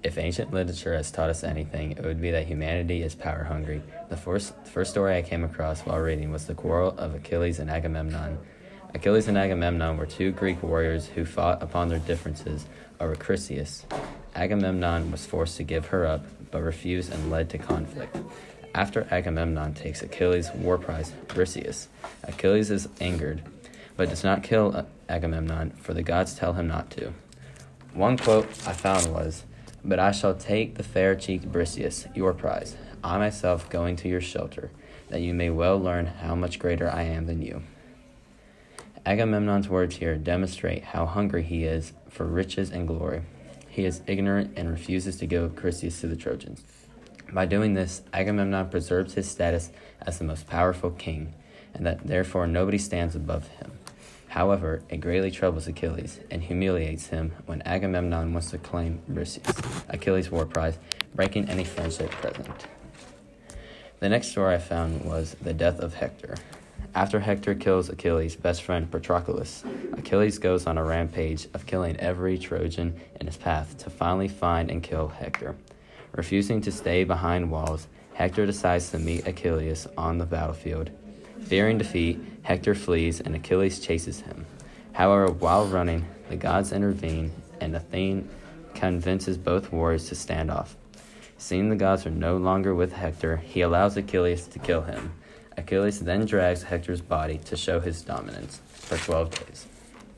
If ancient literature has taught us anything, it would be that humanity is power hungry. The first story I came across while reading was the quarrel of Achilles and Agamemnon. Achilles and Agamemnon were two Greek warriors who fought upon their differences over Chryseis. Agamemnon was forced to give her up, but refused and led to conflict. After Agamemnon takes Achilles' war prize, Briseis, Achilles is angered, but does not kill Agamemnon, for the gods tell him not to. One quote I found was, "But I shall take the fair-cheeked Briseis, your prize, I myself going to your shelter, that you may well learn how much greater I am than you." Agamemnon's words here demonstrate how hungry he is for riches and glory. He is ignorant and refuses to give Chryseis to the Trojans. By doing this, Agamemnon preserves his status as the most powerful king, and that therefore nobody stands above him. However, it greatly troubles Achilles and humiliates him when Agamemnon wants to claim Briseis, Achilles' war prize, breaking any friendship present. The next story I found was the death of Hector. After Hector kills Achilles' best friend Patroclus, Achilles goes on a rampage of killing every Trojan in his path to finally find and kill Hector. Refusing to stay behind walls, Hector decides to meet Achilles on the battlefield. Fearing defeat, Hector flees and Achilles chases him. However, while running, the gods intervene and Athene convinces both warriors to stand off. Seeing the gods are no longer with Hector, he allows Achilles to kill him. Achilles then drags Hector's body to show his dominance for 12 days.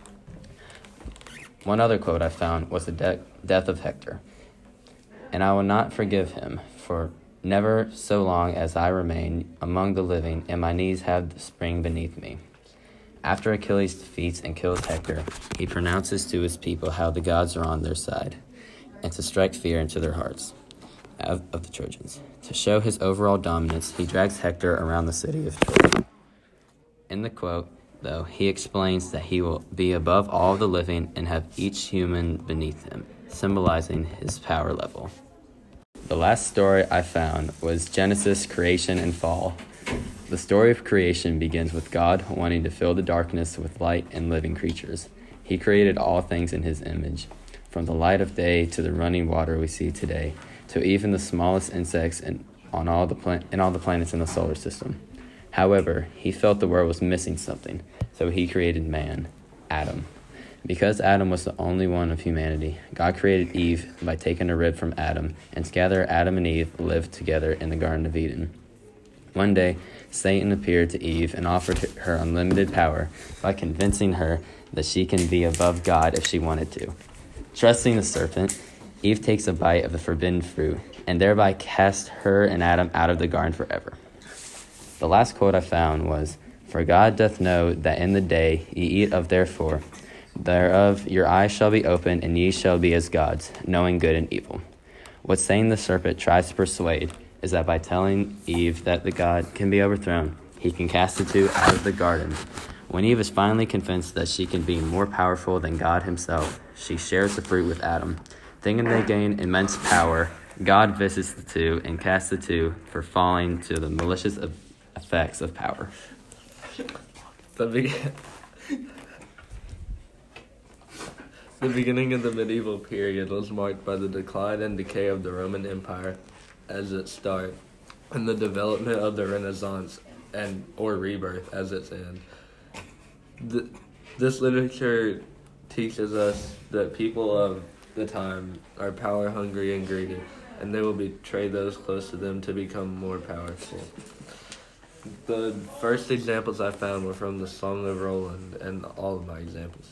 One other quote I found was the death of Hector. "And I will not forgive him, for never so long as I remain among the living, and my knees have the spring beneath me." After Achilles defeats and kills Hector, he pronounces to his people how the gods are on their side, and to strike fear into their hearts of the Trojans. To show his overall dominance, he drags Hector around the city of Troy. In the quote, though, he explains that he will be above all the living and have each human beneath him, symbolizing his power level. The last story I found was Genesis, creation, and fall. The story of creation begins with God wanting to fill the darkness with light and living creatures. He created all things in his image, from the light of day to the running water we see today, to even the smallest insects and all the planets in the solar system. However, he felt the world was missing something, so he created man, Adam. Because Adam was the only one of humanity, God created Eve by taking a rib from Adam, and together Adam and Eve lived together in the Garden of Eden. One day, Satan appeared to Eve and offered her unlimited power by convincing her that she can be above God if she wanted to. Trusting the serpent, Eve takes a bite of the forbidden fruit, and thereby casts her and Adam out of the garden forever. The last quote I found was, "For God doth know that in the day ye eat of thereof your eyes shall be opened, and ye shall be as gods, knowing good and evil." What Satan the serpent tries to persuade is that by telling Eve that the God can be overthrown, he can cast the two out of the garden. When Eve is finally convinced that she can be more powerful than God himself, she shares the fruit with Adam. Thinking they gain immense power, God visits the two and casts the two for falling to the malicious effects of power. The beginning of the medieval period was marked by the decline and decay of the Roman Empire as its start, and the development of the Renaissance or rebirth as its end. This literature teaches us that people of the time are power hungry and greedy, and they will betray those close to them to become more powerful. The first examples I found were from the Song of Roland, and all of my examples.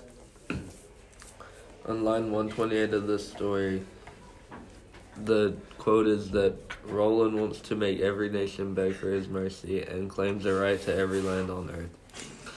On line 128 of this story, the quote is that Roland wants to make every nation beg for his mercy and claims a right to every land on earth.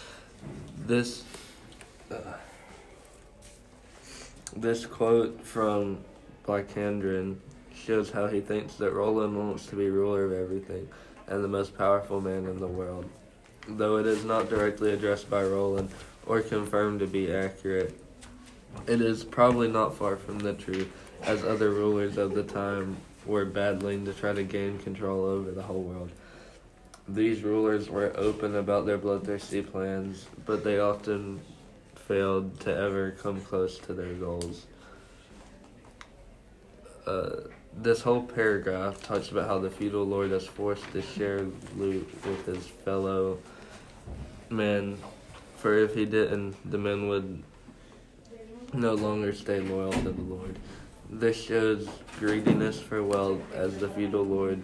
This quote from Blackandrin shows how he thinks that Roland wants to be ruler of everything and the most powerful man in the world. Though it is not directly addressed by Roland or confirmed to be accurate, it is probably not far from the truth, as other rulers of the time were battling to try to gain control over the whole world. These rulers were open about their bloodthirsty plans, but they often failed to ever come close to their goals. This whole paragraph talks about how the feudal lord is forced to share loot with his fellow men, for if he didn't, the men would no longer stay loyal to the Lord. This shows greediness for wealth, as the feudal lord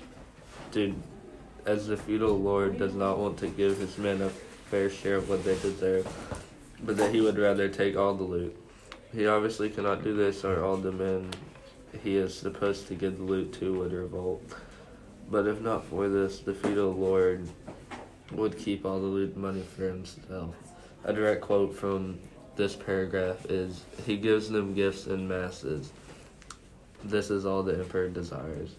does not want to give his men a fair share of what they deserve, but that he would rather take all the loot. He obviously cannot do this, or all the men he is supposed to give the loot to would revolt. But if not for this, the feudal lord would keep all the loot money for himself. A direct quote from this paragraph is, "He gives them gifts in masses. This is all the emperor desires."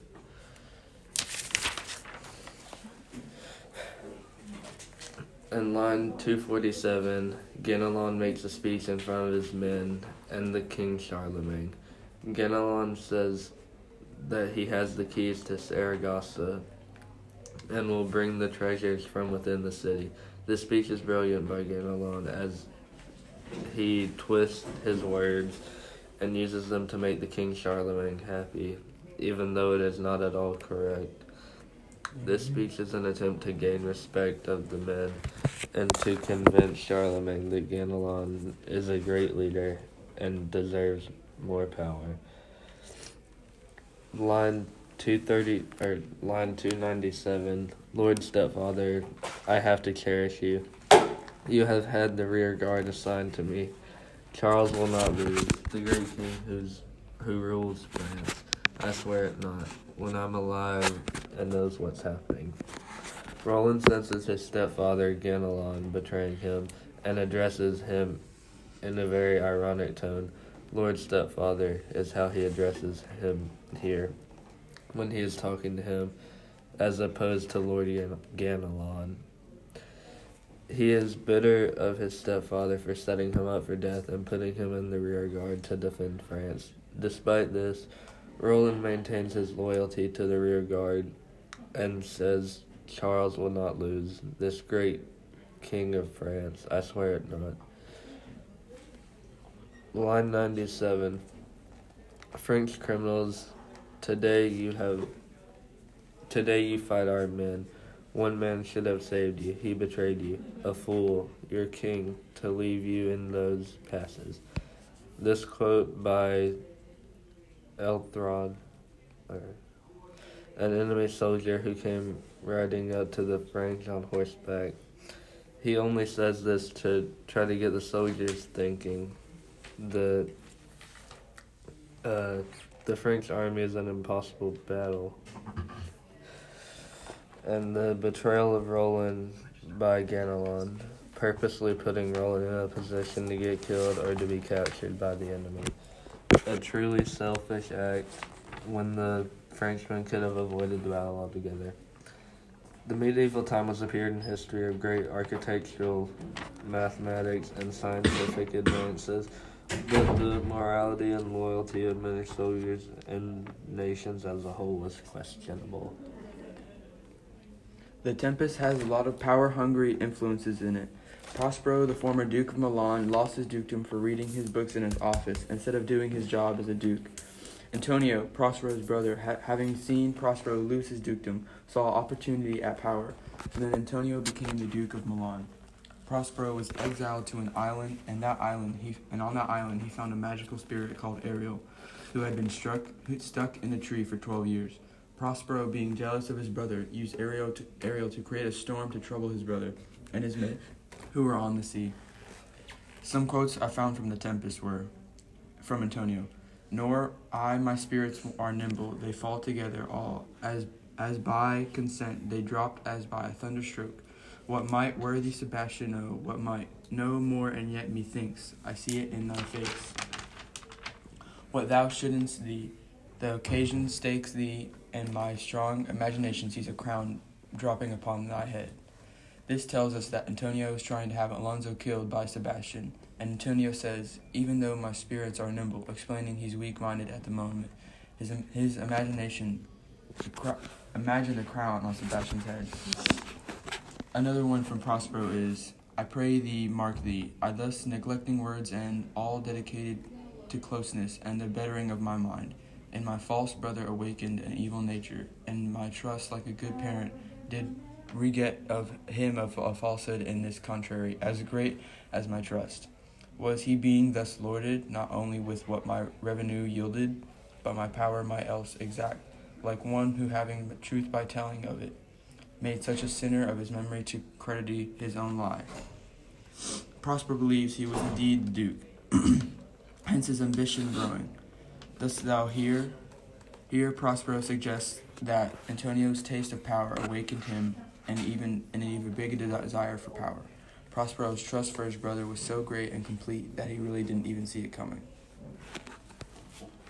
In line 247, Ganelon makes a speech in front of his men and the king Charlemagne. Ganelon says that he has the keys to Saragossa and will bring the treasures from within the city. This speech is brilliant by Ganelon, as he twists his words and uses them to make the king Charlemagne happy, even though it is not at all correct. This speech is an attempt to gain respect of the men and to convince Charlemagne that Ganelon is a great leader and deserves more power. Line 297, "Lord Stepfather, I have to cherish you. You have had the rear guard assigned to me. Charles will not lose, the great king who rules France. I swear it not, when I'm alive and knows what's happening." Roland senses his stepfather Ganelon betraying him and addresses him in a very ironic tone. "Lord Stepfather" is how he addresses him here when he is talking to him, as opposed to Lord Ganelon. He is bitter of his stepfather for setting him up for death and putting him in the rear guard to defend France. Despite this, Roland maintains his loyalty to the rear guard and says Charles will not lose, this great king of France. I swear it not. Line 97, "French criminals, today you fight our men. One man should have saved you. He betrayed you. A fool, your king, to leave you in those passes." This quote by Elthrod, an enemy soldier who came riding up to the French on horseback. He only says this to try to get the soldiers thinking that the French army is an impossible battle. And the betrayal of Roland by Ganelon, purposely putting Roland in a position to get killed or to be captured by the enemy. A truly selfish act when the Frenchmen could have avoided the battle altogether. The medieval time was a period in history of great architectural, mathematics, and scientific advances, but the morality and loyalty of many soldiers and nations as a whole was questionable. The Tempest has a lot of power-hungry influences in it. Prospero, the former Duke of Milan, lost his dukedom for reading his books in his office instead of doing his job as a duke. Antonio, Prospero's brother, having seen Prospero lose his dukedom, saw opportunity at power, and then Antonio became the Duke of Milan. Prospero was exiled to an island, and on that island he found a magical spirit called Ariel, who had been stuck in a tree for 12 years. Prospero, being jealous of his brother, used Ariel to create a storm to trouble his brother and his men, who were on the sea. Some quotes I found from The Tempest were from Antonio. "Nor I, my spirits are nimble, they fall together all, as by consent they dropped as by a thunderstroke. What might worthy Sebastian know, what might no more, and yet methinks I see it in thy face. What thou shouldst thee, the occasion stakes thee, and my strong imagination sees a crown dropping upon thy head." This tells us that Antonio is trying to have Alonso killed by Sebastian, and Antonio says, "Even though my spirits are nimble," explaining he's weak-minded at the moment. His imagination, imagine the crown on Sebastian's head. Another one from Prospero is, "I pray thee, mark thee, I thus neglecting words and all dedicated to closeness and the bettering of my mind. and my false brother awakened an evil nature, and my trust, like a good parent, did reget of him of a falsehood in this contrary, as great as my trust. Was he being thus lorded, not only with what my revenue yielded, but my power might else exact, like one who, having truth by telling of it, made such a sinner of his memory to credit his own lie. Prosper believes he was indeed the duke, hence his ambition growing. Dost thou hear? Here Prospero suggests that Antonio's taste of power awakened him and an even bigger desire for power. Prospero's trust for his brother was so great and complete that he really didn't even see it coming.